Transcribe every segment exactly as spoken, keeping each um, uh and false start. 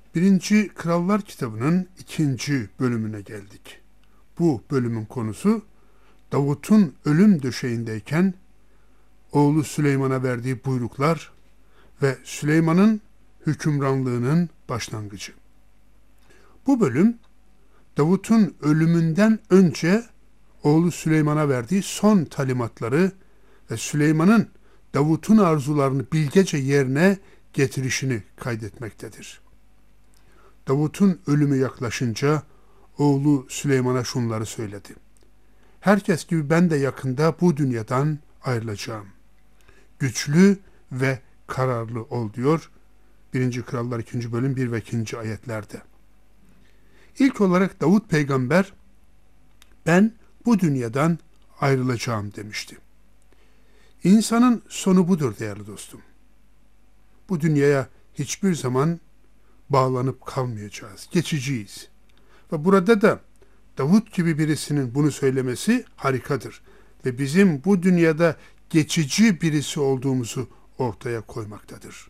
Birinci Krallar kitabının ikinci bölümüne geldik. Bu bölümün konusu Davut'un ölüm döşeğindeyken oğlu Süleyman'a verdiği buyruklar ve Süleyman'ın hükümranlığının başlangıcı. Bu bölüm Davut'un ölümünden önce oğlu Süleyman'a verdiği son talimatları ve Süleyman'ın Davut'un arzularını bilgece yerine getirişini kaydetmektedir. Davut'un ölümü yaklaşınca oğlu Süleyman'a şunları söyledi. Herkes gibi ben de yakında bu dünyadan ayrılacağım. Güçlü ve kararlı ol diyor birinci Krallar ikinci bölüm bir ve ikinci ayetlerde. İlk olarak Davut peygamber ben bu dünyadan ayrılacağım demişti. İnsanın sonu budur değerli dostum. Bu dünyaya hiçbir zaman bağlanıp kalmayacağız. Geçiciyiz. Ve burada da Davut gibi birisinin bunu söylemesi harikadır. Ve bizim bu dünyada geçici birisi olduğumuzu ortaya koymaktadır.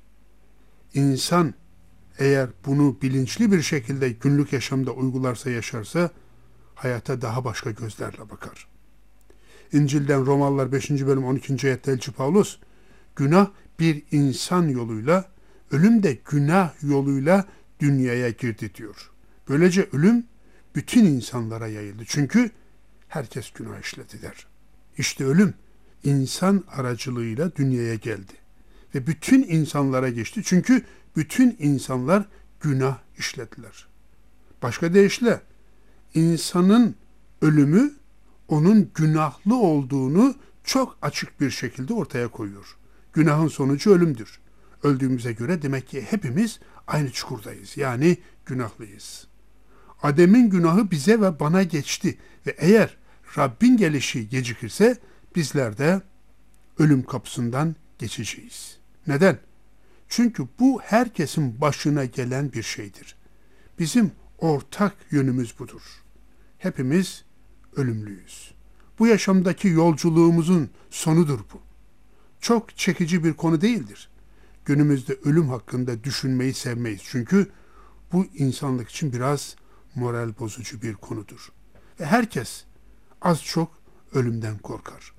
İnsan eğer bunu bilinçli bir şekilde günlük yaşamda uygularsa, yaşarsa hayata daha başka gözlerle bakar. İncil'den Romalılar beşinci bölüm on ikinci ayette Elçi Pavlus, günah bir insan yoluyla, ölüm de günah yoluyla dünyaya girdi diyor. Böylece ölüm bütün insanlara yayıldı. Çünkü herkes günah işledi der. İşte ölüm insan aracılığıyla dünyaya geldi. Ve bütün insanlara geçti. Çünkü bütün insanlar günah işlediler. Başka deyişle insanın ölümü onun günahlı olduğunu çok açık bir şekilde ortaya koyuyor. Günahın sonucu ölümdür. Öldüğümüze göre demek ki hepimiz aynı çukurdayız. Yani günahlıyız. Adem'in günahı bize ve bana geçti. Ve eğer Rabbin gelişi gecikirse bizler de ölüm kapısından geçeceğiz. Neden? Çünkü bu herkesin başına gelen bir şeydir. Bizim ortak yönümüz budur. Hepimiz ölümlüyüz. Bu yaşamdaki yolculuğumuzun sonudur bu. Çok çekici bir konu değildir. Günümüzde ölüm hakkında düşünmeyi sevmeyiz. Çünkü bu insanlık için biraz moral bozucu bir konudur. Ve herkes az çok ölümden korkar.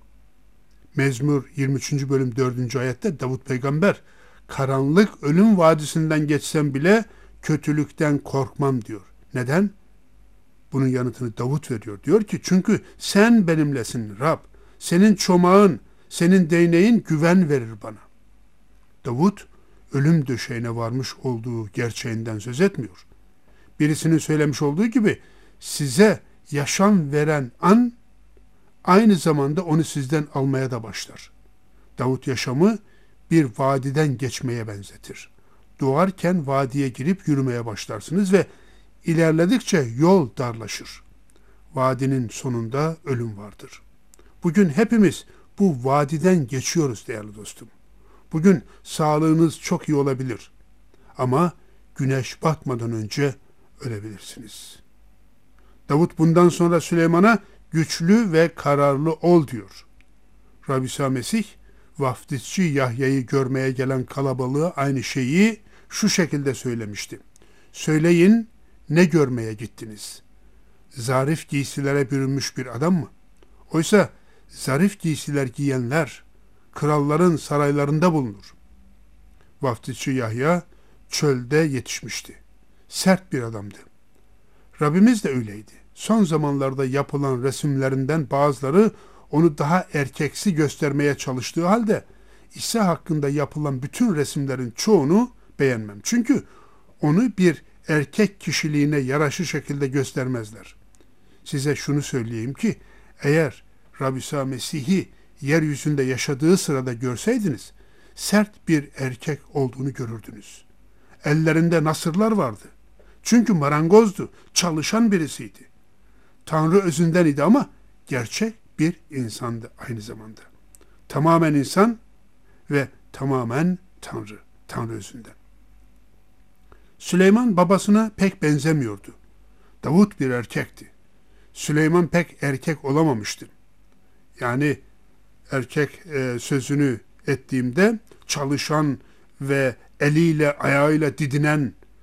Mezmur yirmi üçüncü bölüm dördüncü ayette Davut peygamber karanlık ölüm vadisinden geçsem bile kötülükten korkmam diyor. Neden? Bunun yanıtını Davut veriyor. Diyor ki çünkü sen benimlesin Rab. Senin çomağın, senin değneğin güven verir bana. Davut ölüm döşeğine varmış olduğu gerçeğinden söz etmiyor. Birisinin söylemiş olduğu gibi size yaşam veren an aynı zamanda onu sizden almaya da başlar. Davut yaşamı bir vadiden geçmeye benzetir. Doğarken vadiye girip yürümeye başlarsınız ve ilerledikçe yol darlaşır. Vadinin sonunda ölüm vardır. Bugün hepimiz bu vadiden geçiyoruz değerli dostum. Bugün sağlığınız çok iyi olabilir. Ama güneş batmadan önce ölebilirsiniz. Davut bundan sonra Süleyman'a güçlü ve kararlı ol diyor. Rabbi İsa Mesih, vaftizci Yahya'yı görmeye gelen kalabalığa aynı şeyi şu şekilde söylemişti. Söyleyin, ne görmeye gittiniz? Zarif giysilere bürünmüş bir adam mı? Oysa zarif giysiler giyenler kralların saraylarında bulunur. Vaftizci Yahya çölde yetişmişti. Sert bir adamdı. Rabbimiz de öyleydi. Son zamanlarda yapılan resimlerinden bazıları onu daha erkeksi göstermeye çalıştığı halde İsa hakkında yapılan bütün resimlerin çoğunu beğenmem. Çünkü onu bir erkek kişiliğine yaraşır şekilde göstermezler. Size şunu söyleyeyim ki eğer Rabbi İsa Mesih'i yeryüzünde yaşadığı sırada görseydiniz sert bir erkek olduğunu görürdünüz. Ellerinde nasırlar vardı. Çünkü marangozdu, çalışan birisiydi. Tanrı özünden idi ama gerçek bir insandı aynı zamanda. Tamamen insan ve tamamen Tanrı, Tanrı özünden. Süleyman babasına pek benzemiyordu. Davut bir erkekti. Süleyman pek erkek olamamıştı. Yani erkek e, sözünü ettiğimde çalışan ve eliyle ayağıyla didinen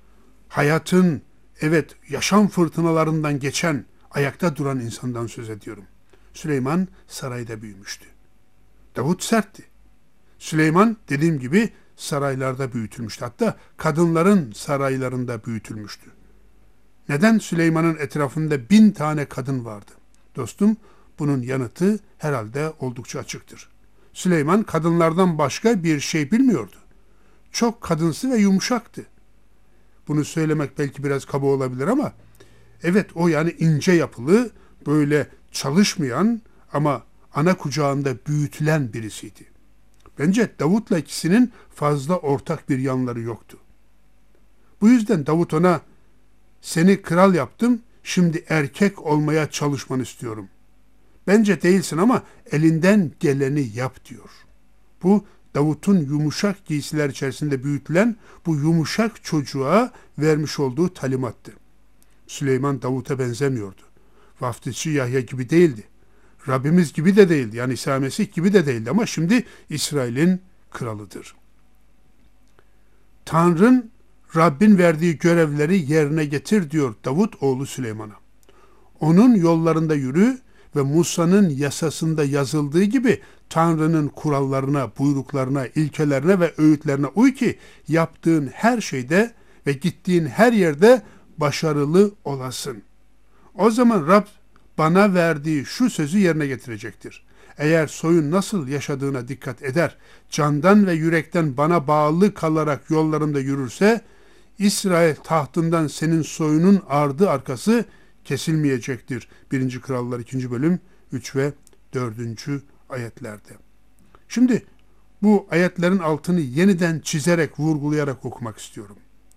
hayatın, evet, yaşam fırtınalarından geçen, ayakta duran insandan söz ediyorum. Süleyman sarayda büyümüştü. Davut sertti. Süleyman, dediğim gibi, saraylarda büyütülmüştü. Hatta kadınların saraylarında büyütülmüştü. Neden Süleyman'ın etrafında bin tane kadın vardı? Dostum, bunun yanıtı herhalde oldukça açıktır. Süleyman kadınlardan başka bir şey bilmiyordu. Çok kadınsı ve yumuşaktı. Bunu söylemek belki biraz kaba olabilir ama evet, o yani ince yapılı, böyle çalışmayan ama ana kucağında büyütülen birisiydi. Bence Davut'la ikisinin fazla ortak bir yanları yoktu. Bu yüzden Davut ona, seni kral yaptım, şimdi erkek olmaya çalışmanı istiyorum. Bence değilsin ama elinden geleni yap diyor. Bu Davut'un yumuşak giysiler içerisinde büyütülen bu yumuşak çocuğa vermiş olduğu talimattı. Süleyman Davut'a benzemiyordu. Vaftizci Yahya gibi değildi. Rabbimiz gibi de değildi. Yani İsa Mesih gibi de değildi ama şimdi İsrail'in kralıdır. Tanrı'nın, Rabbin verdiği görevleri yerine getir diyor Davut oğlu Süleyman'a. Onun yollarında yürü ve Musa'nın yasasında yazıldığı gibi Tanrı'nın kurallarına, buyruklarına, ilkelerine ve öğütlerine uy ki yaptığın her şeyde ve gittiğin her yerde başarılı olasın. O zaman Rab bana verdiği şu sözü yerine getirecektir. Eğer soyun nasıl yaşadığına dikkat eder, candan ve yürekten bana bağlı kalarak yollarımda yürürse, İsrail tahtından senin soyunun ardı arkası kesilmeyecektir. birinci. Krallar ikinci. bölüm üç ve dördüncü ayetlerde. Şimdi bu ayetlerin altını yeniden çizerek, vurgulayarak okumak istiyorum.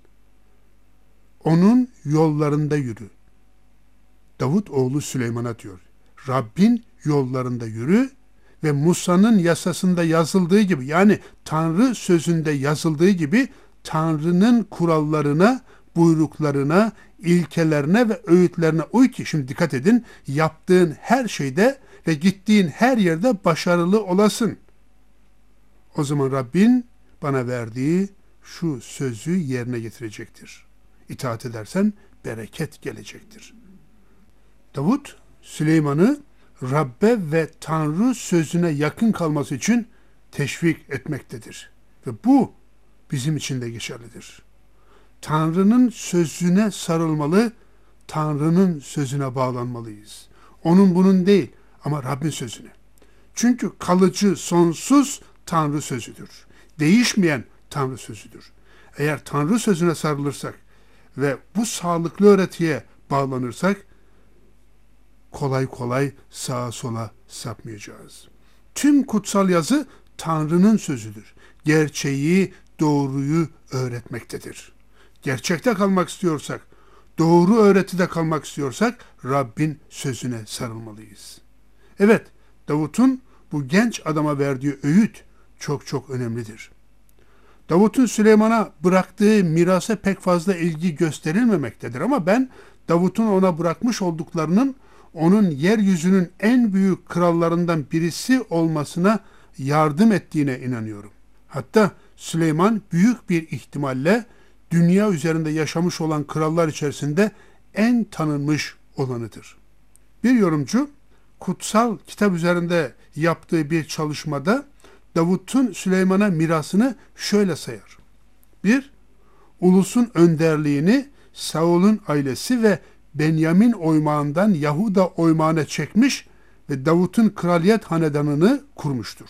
Onun yollarında yürü. Davut oğlu Süleyman'a diyor. Rabbin yollarında yürü ve Musa'nın yasasında yazıldığı gibi, yani Tanrı sözünde yazıldığı gibi Tanrı'nın kurallarına, buyruklarına, ilkelerine ve öğütlerine uy ki, şimdi dikkat edin, yaptığın her şeyde ve gittiğin her yerde başarılı olasın. O zaman Rabbin bana verdiği şu sözü yerine getirecektir. İtaat edersen bereket gelecektir. Davut, Süleyman'ı Rabbe ve Tanrı sözüne yakın kalması için teşvik etmektedir. Ve bu bizim için de geçerlidir. Tanrı'nın sözüne sarılmalı, Tanrı'nın sözüne bağlanmalıyız. Onun bunun değil ama Rabbin sözüne. Çünkü kalıcı, sonsuz Tanrı sözüdür. Değişmeyen Tanrı sözüdür. Eğer Tanrı sözüne sarılırsak ve bu sağlıklı öğretiye bağlanırsak, kolay kolay sağa sola sapmayacağız. Tüm kutsal yazı Tanrı'nın sözüdür. Gerçeği, doğruyu öğretmektedir. Gerçekte kalmak istiyorsak, doğru öğretide kalmak istiyorsak Rabbin sözüne sarılmalıyız. Evet, Davut'un bu genç adama verdiği öğüt çok çok önemlidir. Davut'un Süleyman'a bıraktığı mirasa pek fazla ilgi gösterilmemektedir ama ben Davut'un ona bırakmış olduklarının onun yeryüzünün en büyük krallarından birisi olmasına yardım ettiğine inanıyorum. Hatta Süleyman büyük bir ihtimalle dünya üzerinde yaşamış olan krallar içerisinde en tanınmış olanıdır. Bir yorumcu kutsal kitap üzerinde yaptığı bir çalışmada Davut'un Süleyman'a mirasını şöyle sayar. bir. Ulusun önderliğini Saul'un ailesi ve Benyamin oymağından Yahuda oymağına çekmiş ve Davut'un kraliyet hanedanını kurmuştur.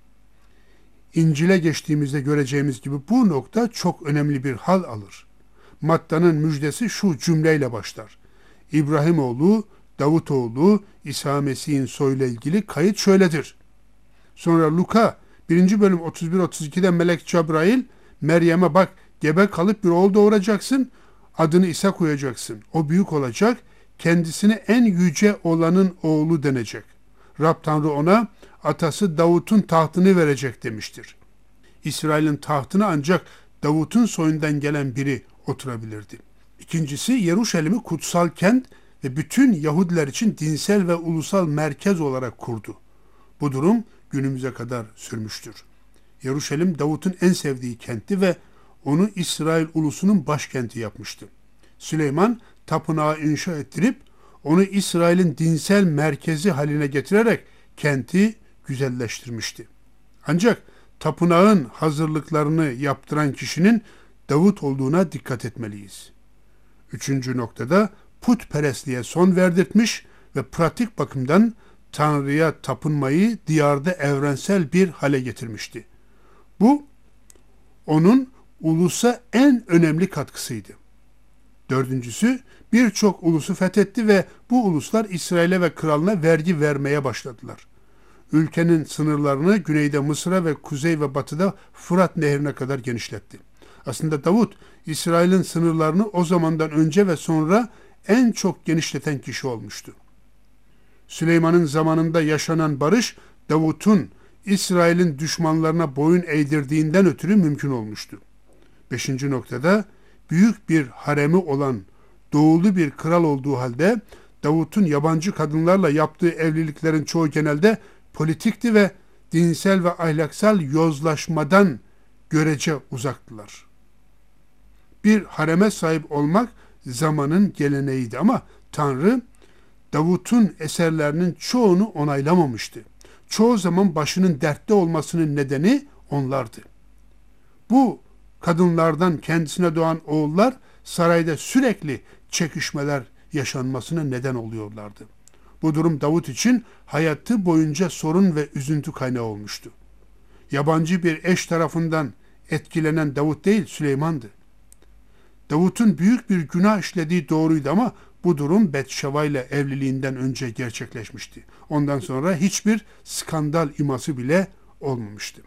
İncil'e geçtiğimizde göreceğimiz gibi bu nokta çok önemli bir hal alır. Matta'nın müjdesi şu cümleyle başlar. İbrahimoğlu, Davutoğlu, İsa Mesih'in soyuyla ilgili kayıt şöyledir. Sonra Luka birinci. bölüm otuz bir otuz ikide Melek Cebrail, Meryem'e bak, gebe kalıp bir oğul doğuracaksın, adını İsa koyacaksın. O büyük olacak, kendisine en yüce olanın oğlu denecek. Rab Tanrı ona atası Davut'un tahtını verecek demiştir. İsrail'in tahtına ancak Davut'un soyundan gelen biri oturabilirdi. İkincisi, Yeruşalim'i kutsal kent ve bütün Yahudiler için dinsel ve ulusal merkez olarak kurdu. Bu durum günümüze kadar sürmüştür. Yeruşalim Davut'un en sevdiği kentti ve onu İsrail ulusunun başkenti yapmıştı. Süleyman tapınağı inşa ettirip onu İsrail'in dinsel merkezi haline getirerek kenti güzelleştirmişti. Ancak tapınağın hazırlıklarını yaptıran kişinin Davut olduğuna dikkat etmeliyiz. Üçüncü noktada putperestliğe son verdirtmiş ve pratik bakımdan Tanrı'ya tapınmayı diyarda evrensel bir hale getirmişti. Bu onun ulusa en önemli katkısıydı. Dördüncüsü, birçok ulusu fethetti ve bu uluslar İsrail'e ve kralına vergi vermeye başladılar. Ülkenin sınırlarını güneyde Mısır'a ve kuzey ve batıda Fırat Nehri'ne kadar genişletti. Aslında Davut, İsrail'in sınırlarını o zamandan önce ve sonra en çok genişleten kişi olmuştu. Süleyman'ın zamanında yaşanan barış, Davut'un İsrail'in düşmanlarına boyun eğdirdiğinden ötürü mümkün olmuştu. Beşinci noktada, büyük bir haremi olan doğulu bir kral olduğu halde Davut'un yabancı kadınlarla yaptığı evliliklerin çoğu genelde politikti ve dinsel ve ahlaksal yozlaşmadan görece uzaktılar. Bir hareme sahip olmak zamanın geleneğiydi ama Tanrı Davut'un eserlerinin çoğunu onaylamamıştı. Çoğu zaman başının dertte olmasının nedeni onlardı. Bu kadınlardan kendisine doğan oğullar sarayda sürekli çekişmeler yaşanmasına neden oluyorlardı. Bu durum Davut için hayatı boyunca sorun ve üzüntü kaynağı olmuştu. Yabancı bir eş tarafından etkilenen Davut değil, Süleyman'dı. Davut'un büyük bir günah işlediği doğruydu ama bu durum Betşeva ile evliliğinden önce gerçekleşmişti. Ondan sonra hiçbir skandal iması bile olmamıştı.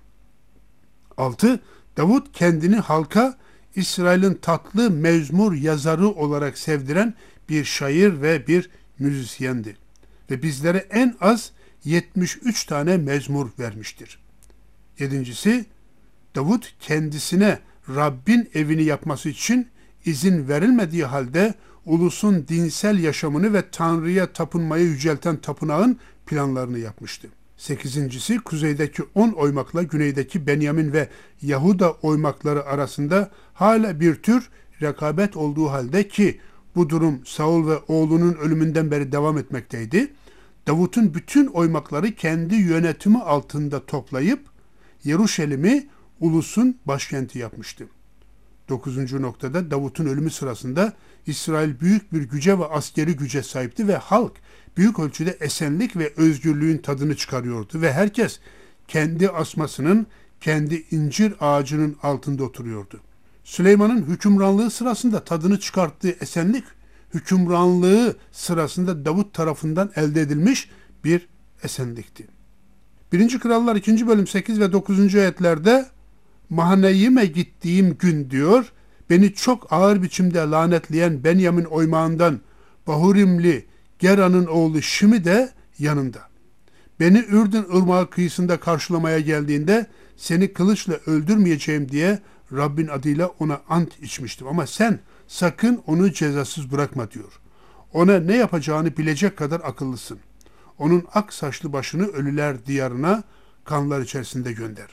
altı. Davut kendini halka İsrail'in tatlı mezmur yazarı olarak sevdiren bir şair ve bir müzisyendi. Ve bizlere en az yetmiş üç tane mezmur vermiştir. Yedincisi, Davut kendisine Rabbin evini yapması için izin verilmediği halde ulusun dinsel yaşamını ve Tanrı'ya tapınmayı yücelten tapınağın planlarını yapmıştı. Sekizincisi, kuzeydeki on oymakla güneydeki Benyamin ve Yahuda oymakları arasında hala bir tür rekabet olduğu halde ki bu durum Saul ve oğlunun ölümünden beri devam etmekteydi. Davut'un bütün oymakları kendi yönetimi altında toplayıp Yeruşalim'i ulusun başkenti yapmıştı. Dokuzuncu noktada Davut'un ölümü sırasında İsrail büyük bir güce ve askeri güce sahipti ve halk büyük ölçüde esenlik ve özgürlüğün tadını çıkarıyordu ve herkes kendi asmasının, kendi incir ağacının altında oturuyordu. Süleyman'ın hükümranlığı sırasında tadını çıkarttığı esenlik, hükümranlığı sırasında Davut tarafından elde edilmiş bir esenlikti. birinci. Krallar ikinci bölüm sekiz ve dokuzuncu ayetlerde Mahaneyim'e gittiğim gün diyor, beni çok ağır biçimde lanetleyen Benyamin oymağından Bahurimli Gera'nın oğlu Şimi de yanında. Beni Ürdün ırmağı kıyısında karşılamaya geldiğinde seni kılıçla öldürmeyeceğim diye Rabbin adıyla ona ant içmiştim. Ama sen sakın onu cezasız bırakma diyor. Ona ne yapacağını bilecek kadar akıllısın. Onun ak saçlı başını ölüler diyarına kanlar içerisinde gönder.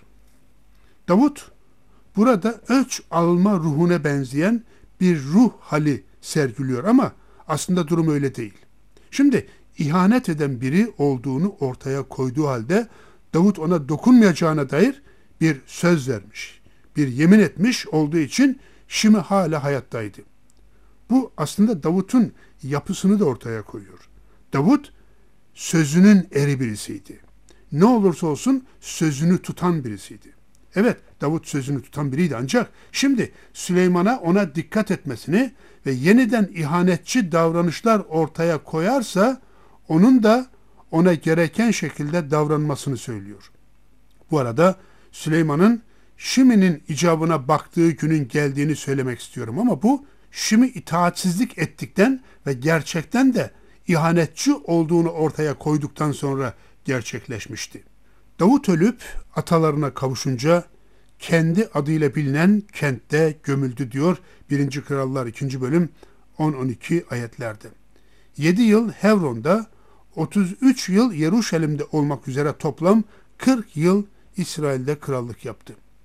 Davut burada ölç alma ruhuna benzeyen bir ruh hali sergiliyor ama aslında durum öyle değil. Şimdi ihanet eden biri olduğunu ortaya koyduğu halde Davut ona dokunmayacağına dair bir söz vermiş, bir yemin etmiş olduğu için Şimi hala hayattaydı. Bu aslında Davut'un yapısını da ortaya koyuyor. Davut sözünün eri birisiydi. Ne olursa olsun sözünü tutan birisiydi. Evet, Davut sözünü tutan biriydi ancak şimdi Süleyman'a ona dikkat etmesini ve yeniden ihanetçi davranışlar ortaya koyarsa onun da ona gereken şekilde davranmasını söylüyor. Bu arada Süleyman'ın Şimi'nin icabına baktığı günün geldiğini söylemek istiyorum ama bu Şimi itaatsizlik ettikten ve gerçekten de ihanetçi olduğunu ortaya koyduktan sonra gerçekleşmişti. Davut ölüp atalarına kavuşunca kendi adıyla bilinen kentte gömüldü diyor birinci. Krallar ikinci bölüm on on iki ayetlerde. yedi yıl Hebron'da, otuz üç yıl Yeruşalim'de olmak üzere toplam kırk yıl İsrail'de krallık yaptı.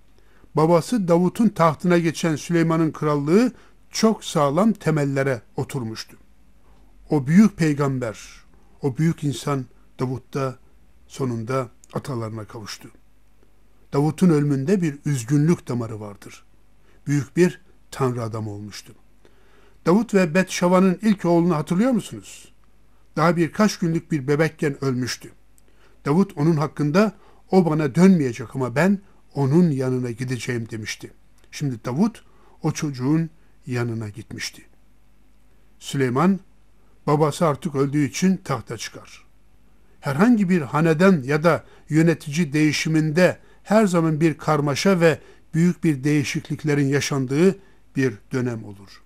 babası Davut'un tahtına geçen Süleyman'ın krallığı çok sağlam temellere oturmuştu. O büyük peygamber, o büyük insan Davut da sonunda atalarına kavuştu. Davut'un ölümünde bir üzgünlük damarı vardır. Büyük bir tanrı adamı olmuştu. Davut ve Betşava'nın ilk oğlunu hatırlıyor musunuz? Daha birkaç günlük bir bebekken ölmüştü. Davut onun hakkında o bana dönmeyecek ama ben onun yanına gideceğim demişti. Şimdi Davut o çocuğun yanına gitmişti. Süleyman babası artık öldüğü için tahta çıkar. Herhangi bir haneden ya da yönetici değişiminde her zaman bir karmaşa ve büyük bir değişikliklerin yaşandığı bir dönem olur.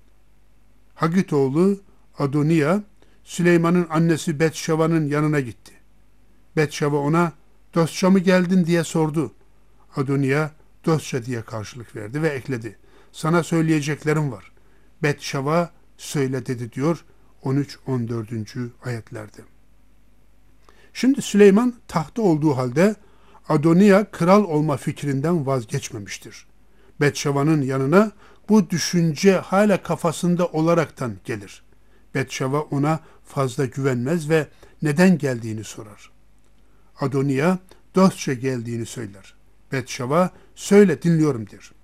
Hagit oğlu Adoniya, Süleyman'ın annesi Betşava'nın yanına gitti. Betşava ona, dostça mı geldin diye sordu. Adoniya, dostça diye karşılık verdi ve ekledi. Sana söyleyeceklerim var. Betşava söyle dedi diyor on üç on dördüncü ayetlerde. Şimdi Süleyman tahtta olduğu halde Adoniya kral olma fikrinden vazgeçmemiştir. Betşava'nın yanına bu düşünce hala kafasında olaraktan gelir. Betşava ona fazla güvenmez ve neden geldiğini sorar. Adoniya dostça geldiğini söyler. Betşava söyle dinliyorum der.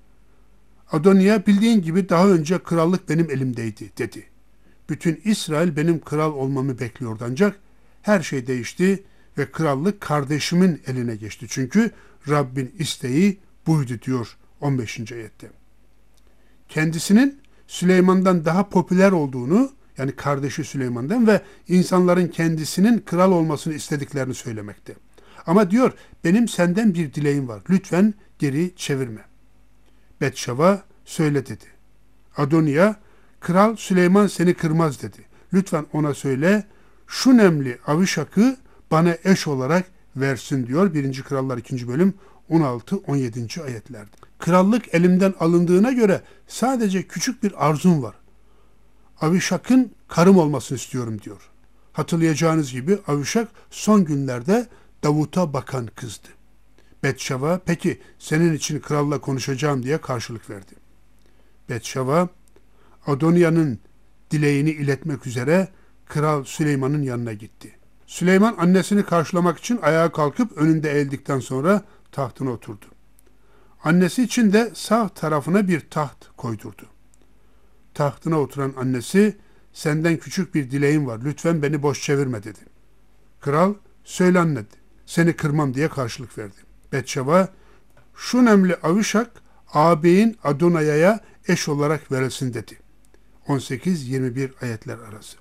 Adoniya bildiğin gibi daha önce krallık benim elimdeydi dedi. Bütün İsrail benim kral olmamı bekliyordu ancak her şey değişti ve krallık kardeşimin eline geçti. Çünkü Rabbin isteği buydu diyor on beşinci ayette. Kendisinin Süleyman'dan daha popüler olduğunu, yani kardeşi Süleyman'dan ve insanların kendisinin kral olmasını istediklerini söylemekte. Ama diyor benim senden bir dileğim var. Lütfen geri çevirme. Betşava söyle dedi. Adoniya, kral Süleyman seni kırmaz dedi. Lütfen ona söyle şu nemli Avişak'ı bana eş olarak versin diyor birinci. Krallar ikinci bölüm on altı on yedinci ayetlerde. Krallık elimden alındığına göre sadece küçük bir arzum var. Avişak'ın karım olmasını istiyorum diyor. Hatırlayacağınız gibi Avişak son günlerde Davut'a bakan kızdı. Betşava peki senin için kralla konuşacağım diye karşılık verdi. Betşava Adoniya'nın dileğini iletmek üzere Kral Süleyman'ın yanına gitti. Süleyman annesini karşılamak için ayağa kalkıp önünde eğildikten sonra tahtına oturdu. Annesi için de sağ tarafına bir taht koydurdu. Tahtına oturan annesi, senden küçük bir dileğim var, lütfen beni boş çevirme dedi. Kral, söyle anne, seni kırmam diye karşılık verdi. Betşeva, şu nemli Avişak, ağabeyin Adonaya'ya eş olarak verilsin dedi. on sekiz yirmi bir ayetler arası.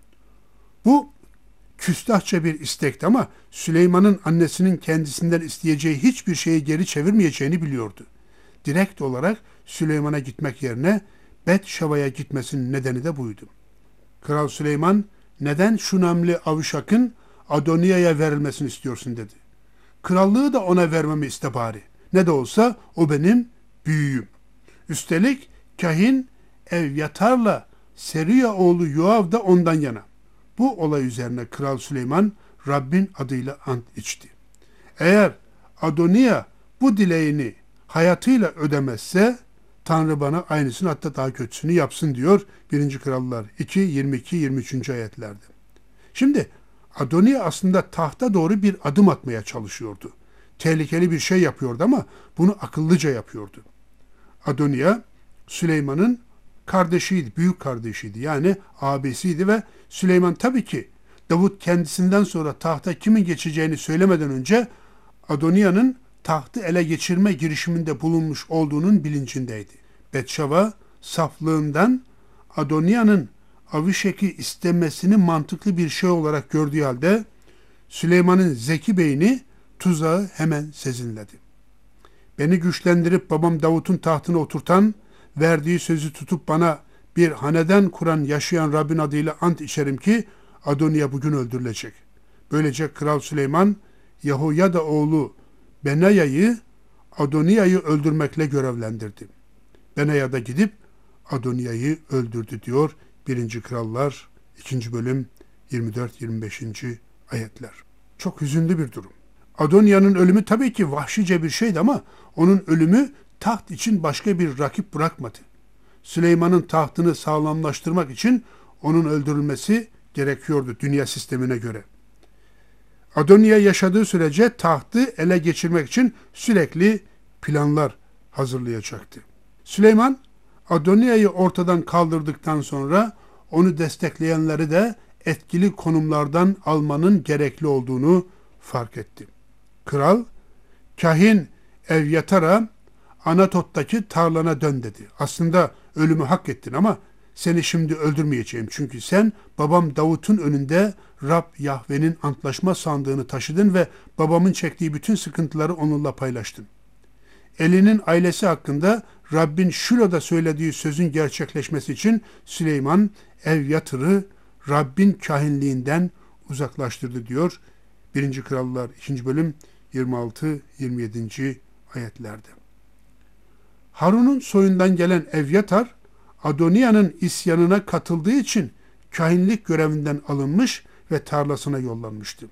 Bu küstahça bir istekti ama Süleyman'ın annesinin kendisinden isteyeceği hiçbir şeyi geri çevirmeyeceğini biliyordu. Direkt olarak Süleyman'a gitmek yerine Betşeva'ya gitmesinin nedeni de buydu. Kral Süleyman, neden şu namli Avişak'ın Adoniya'ya verilmesini istiyorsun dedi. Krallığı da ona vermemi iste bari. Ne de olsa o benim büyüğüm. Üstelik kahin Evyatar'la Seriya oğlu Yoav da ondan yana. Bu olay üzerine Kral Süleyman Rabbin adıyla ant içti. Eğer Adoniya bu dileğini hayatıyla ödemezse Tanrı bana aynısını hatta daha kötüsünü yapsın diyor birinci. Krallar iki yirmi iki yirmi üç. ayetlerde. Şimdi Adoniya aslında tahta doğru bir adım atmaya çalışıyordu. Tehlikeli bir şey yapıyordu ama bunu akıllıca yapıyordu. Adoniya Süleyman'ın kardeşiydi, büyük kardeşiydi. Yani abisiydi ve Süleyman tabii ki Davut kendisinden sonra tahta kimin geçeceğini söylemeden önce Adoniya'nın tahtı ele geçirme girişiminde bulunmuş olduğunun bilincindeydi. Betşeva saflığından Adoniya'nın Avişek'i istemesini mantıklı bir şey olarak gördüğü halde Süleyman'ın zeki beyni tuzağı hemen sezinledi. Beni güçlendirip babam Davut'un tahtına oturtan, verdiği sözü tutup bana bir haneden kuran yaşayan Rabbin adıyla ant içerim ki Adoniya bugün öldürülecek. Böylece Kral Süleyman Yehoyada oğlu Benaya'yı Adoniya'yı öldürmekle görevlendirdi. Benaya da gidip Adoniya'yı öldürdü diyor birinci. Krallar ikinci bölüm yirmi dört yirmi beş. ayetler. Çok hüzünlü bir durum. Adonia'nın ölümü tabii ki vahşice bir şeydi ama onun ölümü taht için başka bir rakip bırakmadı. Süleyman'ın tahtını sağlamlaştırmak için onun öldürülmesi gerekiyordu dünya sistemine göre. Adonia yaşadığı sürece tahtı ele geçirmek için sürekli planlar hazırlayacaktı. Süleyman, Adonia'yı ortadan kaldırdıktan sonra onu destekleyenleri de etkili konumlardan almanın gerekli olduğunu fark etti. Kral, kahin Evyatar'a Anatot'taki tarlana dön dedi. Aslında ölümü hak ettin ama seni şimdi öldürmeyeceğim. Çünkü sen babam Davut'un önünde Rab Yahve'nin antlaşma sandığını taşıdın ve babamın çektiği bütün sıkıntıları onunla paylaştın. Eli'nin ailesi hakkında Rabbin Şilo'da söylediği sözün gerçekleşmesi için Süleyman Evyatır'ı Rabbin kahinliğinden uzaklaştırdı diyor. birinci. Krallar ikinci. bölüm yirmi altı yirmi yedi. ayetlerde. Harun'un soyundan gelen Evyatar, Adonia'nın isyanına katıldığı için kahinlik görevinden alınmış ve tarlasına yollanmıştı.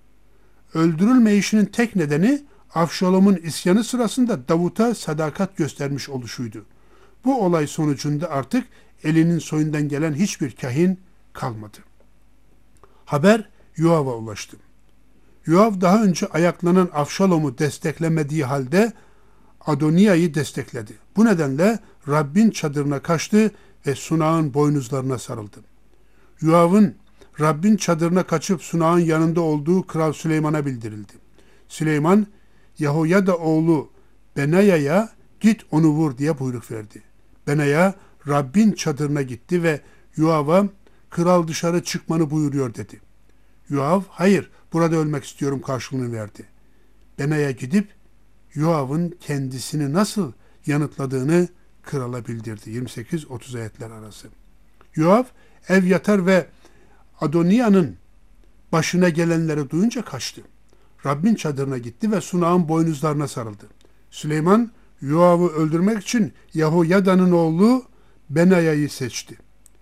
Öldürülmeyişinin tek nedeni Avşalom'un isyanı sırasında Davut'a sadakat göstermiş oluşuydu. Bu olay sonucunda artık Eli'nin soyundan gelen hiçbir kahin kalmadı. Haber Yoav'a ulaştı. Yoav daha önce ayaklanan Avşalom'u desteklemediği halde Adonia'yı destekledi. Bu nedenle Rabbin çadırına kaçtı ve sunağın boynuzlarına sarıldı. Yoav'ın Rabbin çadırına kaçıp sunağın yanında olduğu Kral Süleyman'a bildirildi. Süleyman, Yehoyada oğlu Benaya'ya git onu vur diye buyruk verdi. Benaya Rabbin çadırına gitti ve Yoav'a kral dışarı çıkmanı buyuruyor dedi. Yoav, hayır burada ölmek istiyorum karşılığını verdi. Benaya gidip Yoav'ın kendisini nasıl yanıtladığını krala bildirdi. yirmi sekiz otuz ayetler arası. Yoav, Evyatar ve Adonia'nın başına gelenleri duyunca kaçtı. Rabbin çadırına gitti ve sunağın boynuzlarına sarıldı. Süleyman, Yoav'ı öldürmek için Yehoyada'nın oğlu Benaya'yı seçti.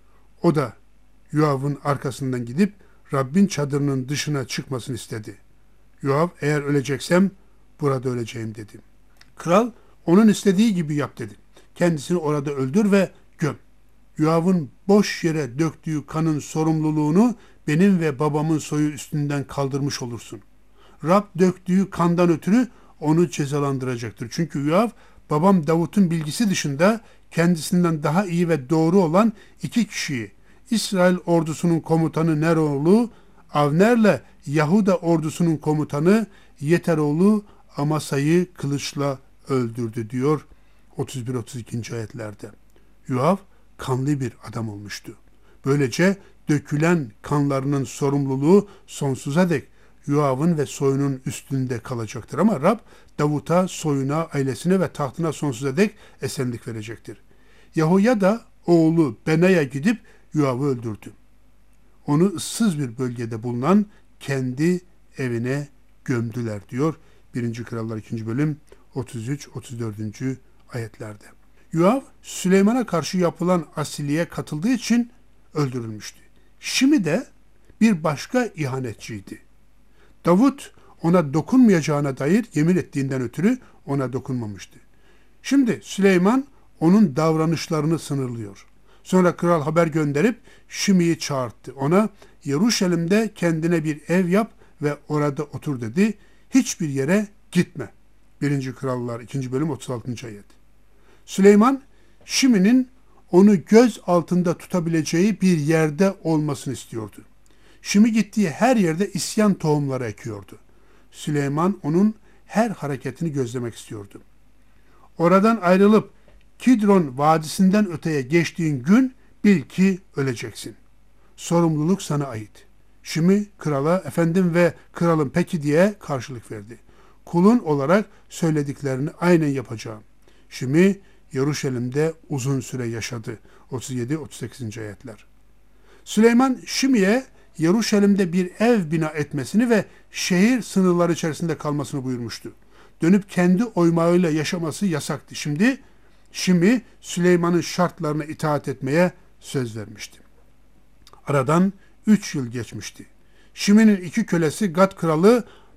O da Yoav'ın arkasından gidip Rabbin çadırının dışına çıkmasını istedi. Yoav, eğer öleceksem burada öleceğim dedi. Kral, onun istediği gibi yap dedi. Kendisini orada öldür ve göm. Yoav'ın boş yere döktüğü kanın sorumluluğunu benim ve babamın soyu üstünden kaldırmış olursun. Rab döktüğü kandan ötürü onu cezalandıracaktır. Çünkü Yoav, babam Davut'un bilgisi dışında kendisinden daha iyi ve doğru olan iki kişiyi, İsrail ordusunun komutanı Neroğlu Avner'le Yahuda ordusunun komutanı Yeteroğlu Amasa'yı kılıçla öldürdü diyor otuz bir otuz iki. ayetlerde. Yoav kanlı bir adam olmuştu. Böylece dökülen kanlarının sorumluluğu sonsuza dek Yoav'ın ve soyunun üstünde kalacaktır. Ama Rab Davut'a, soyuna, ailesine ve tahtına sonsuza dek esenlik verecektir. Yehoyada oğlu Benaya gidip Yoav'ı öldürdü. Onu ıssız bir bölgede bulunan kendi evine gömdüler diyor birinci. Krallar ikinci. bölüm otuz üç otuz dört. ayetlerde. Yoav, Süleyman'a karşı yapılan asiliye katıldığı için öldürülmüştü. Şimdi de bir başka ihanetçiydi. Davut ona dokunmayacağına dair yemin ettiğinden ötürü ona dokunmamıştı. Şimdi Süleyman onun davranışlarını sınırlıyor. Sonra kral haber gönderip Şimi'yi çağırttı. Ona Yeruşalim'de kendine bir ev yap ve orada otur dedi. Hiçbir yere gitme. birinci. Krallar ikinci. bölüm otuz altıncı. ayet. Süleyman, Şimi'nin onu göz altında tutabileceği bir yerde olmasını istiyordu. Şimdi gittiği her yerde isyan tohumları ekiyordu. Süleyman onun her hareketini gözlemek istiyordu. Oradan ayrılıp Kidron vadisinden öteye geçtiğin gün bil ki öleceksin. Sorumluluk sana ait. Şimdi krala efendim ve kralım peki diye karşılık verdi. Kulun olarak söylediklerini aynen yapacağım. Şimdi Yeruşalim'de uzun süre yaşadı. otuz yedi otuz sekiz. ayetler. Süleyman Şimi'ye Yeruşalim'de bir ev bina etmesini ve şehir sınırları içerisinde kalmasını buyurmuştu. Dönüp kendi oymağıyla yaşaması yasaktı. Şimdi Şimdi Süleyman'ın şartlarına itaat etmeye söz vermişti. Aradan üç yıl geçmişti. Şimi'nin iki kölesi Gad kralı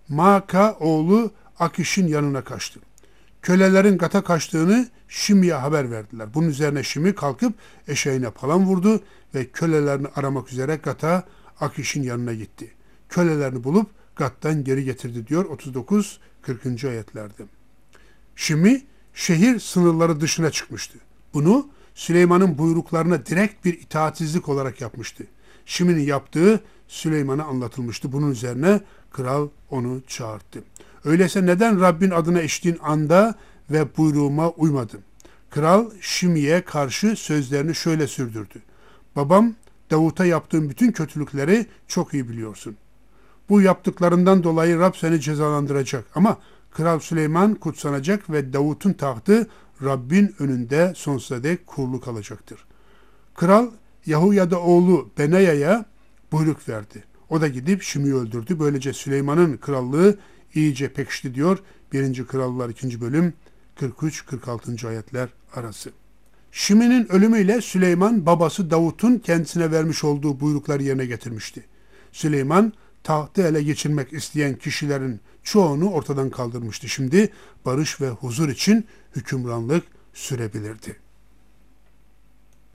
Maaka oğlu Akiş'in yanına kaçtı. Kölelerin Gat'a kaçtığını Şimi'ye haber verdiler. Bunun üzerine Şimi kalkıp eşeğine palan vurdu ve kölelerini aramak üzere Gat'a Akiş'in yanına gitti. Kölelerini bulup Gat'tan geri getirdi diyor otuz dokuz kırkıncı ayetlerde. Şimi şehir sınırları dışına çıkmıştı. Bunu Süleyman'ın buyruklarına direkt bir itaatsizlik olarak yapmıştı. Şimi'nin yaptığı Süleyman'a anlatılmıştı. Bunun üzerine kral onu çağırdı. Öyleyse neden Rabbin adına içtiğin anda ve buyruğuma uymadın? Kral Şimi'ye karşı sözlerini şöyle sürdürdü. Babam Davut'a yaptığın bütün kötülükleri çok iyi biliyorsun. Bu yaptıklarından dolayı Rab seni cezalandıracak ama Kral Süleyman kutsanacak ve Davut'un tahtı Rabbin önünde sonsuza dek kurulu kalacaktır. Kral Yahuya'da oğlu Benaya'ya buyruk verdi. O da gidip Şimi'yi öldürdü. Böylece Süleyman'ın krallığı iyice pekişti diyor. birinci. Krallar ikinci bölüm kırk üç kırk altıncı ayetler arası. Şimi'nin ölümüyle Süleyman babası Davut'un kendisine vermiş olduğu buyrukları yerine getirmişti. Süleyman tahtı ele geçirmek isteyen kişilerin çoğunu ortadan kaldırmıştı. Şimdi barış ve huzur için hükümranlık sürebilirdi.